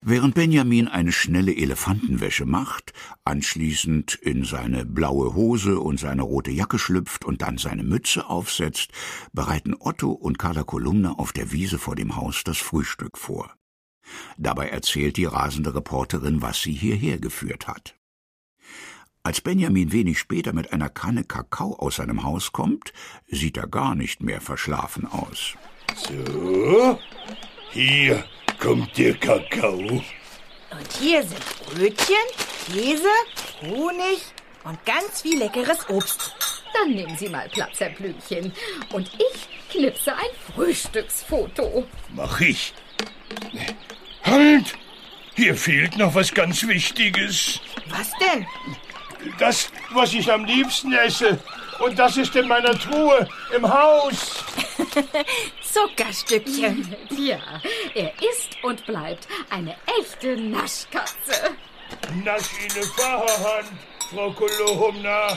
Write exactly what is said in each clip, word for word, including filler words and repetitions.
Während Benjamin eine schnelle Elefantenwäsche macht, anschließend in seine blaue Hose und seine rote Jacke schlüpft und dann seine Mütze aufsetzt, bereiten Otto und Carla Kolumna auf der Wiese vor dem Haus das Frühstück vor. Dabei erzählt die rasende Reporterin, was sie hierher geführt hat. Als Benjamin wenig später mit einer Kanne Kakao aus seinem Haus kommt, sieht er gar nicht mehr verschlafen aus. So, hier kommt der Kakao. Und hier sind Brötchen, Käse, Honig und ganz viel leckeres Obst. Dann nehmen Sie mal Platz, Herr Blümchen. Und ich knipse ein Frühstücksfoto. Mach ich. Halt! Hier fehlt noch was ganz Wichtiges. Was denn? Das, was ich am liebsten esse. Und das ist in meiner Truhe im Haus. Zuckerstückchen. Ja, er ist und bleibt eine echte Naschkatze. Nasch Ihne Fahrhand, Frau Kolumna.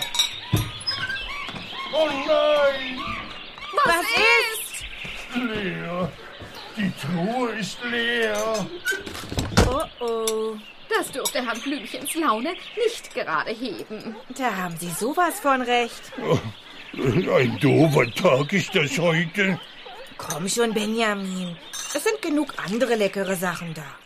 Oh nein! Was, Was ist? Leer. Die Truhe ist leer. Oh oh. Das dürfte Herrn Blümchens Laune nicht gerade heben. Da haben Sie sowas von recht. Oh, ein doofer Tag ist das heute. Komm schon, Benjamin. Es sind genug andere leckere Sachen da.